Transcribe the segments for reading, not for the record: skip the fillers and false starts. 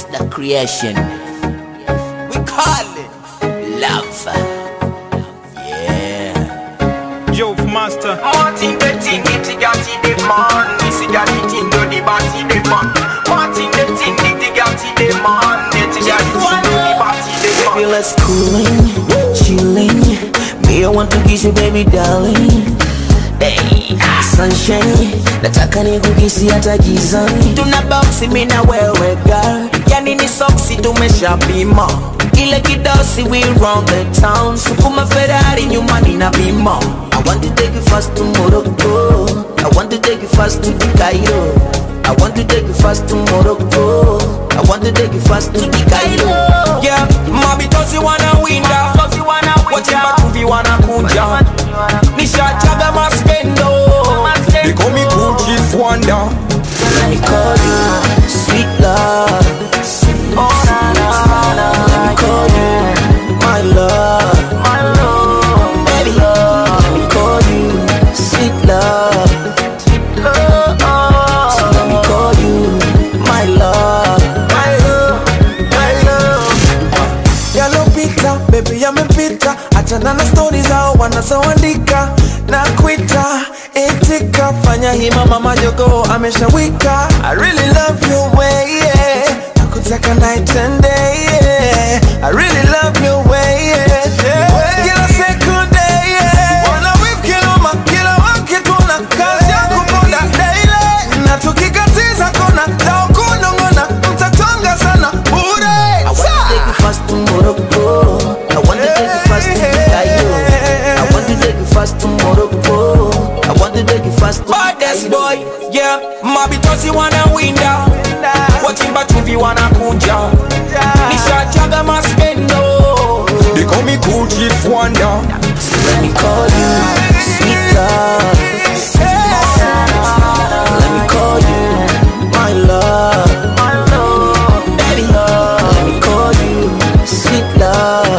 It's the creation. We call it love. Yeah. Yo, master. Martin the thing, it got the man. This got the thing, the body, the man. Martin the thing, it got the man. It got the thing, the body, the man. Baby, let's cooling, chilling. Me, I want to kiss you, baby, darling. Hey, sunshine, nataka nikukisi hata gizani. Tuna boxi mimi na wewe girl, yani ni soksi tumeshapima. Ile kidosi we run the town, sukuma Ferrari nyuma nina bima. I want to take you fast to Morocco, I want to take you fast to the Cairo, I want to take you fast to Morocco, I want to take you fast to the Cairo. Yeah, mabitosi wana winda, wachimba tuvi wana kuja. Nishachaga maskendo, they call me cool chief wonder. Let me call you sweet love. Oh na na na. Let me call you my love, my love, baby love. Let me call you sweet love, sweet love. So let me call you my love, my love, my love. Yellow pita, baby yamepita. Achana na stories zao wanazoandika. Na kuita, itika. Fanya hima mama jogo ameshawika. I really love your way, yeah. Nakutaka night and day, yeah. I really love your way, yeah. Kila sekunde, yeah. Wanna whip kila wakitu na kazi ya kuponda daily. Na tukikatiza kona, lao kunongona, mtatonga sana bure. I want to take you fast to Morocco, I want to take you fast to Cairo, I want to take you fast to Morocco, I want to take you fast to Baddest boy, yeah. Mabitosi wana winda, wachimba tuvi wana kuja. Nishachaga maskendo, they call me cool chief wonder. So let me call you sweet love. Let me call you my love, my love, baby love. Let me call you sweet love.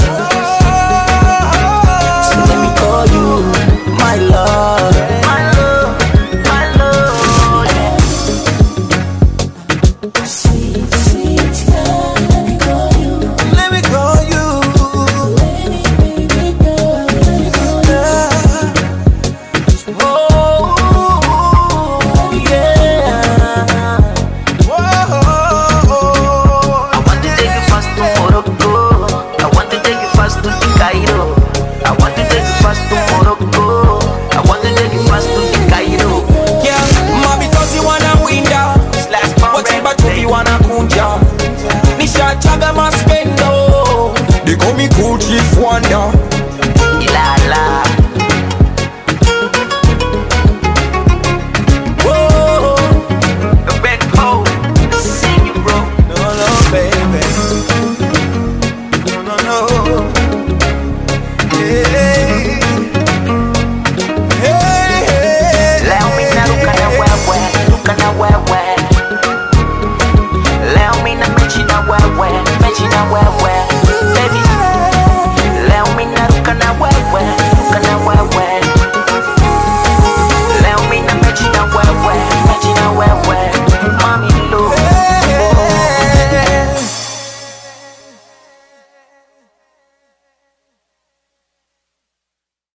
So let me call you my love, my love, my love.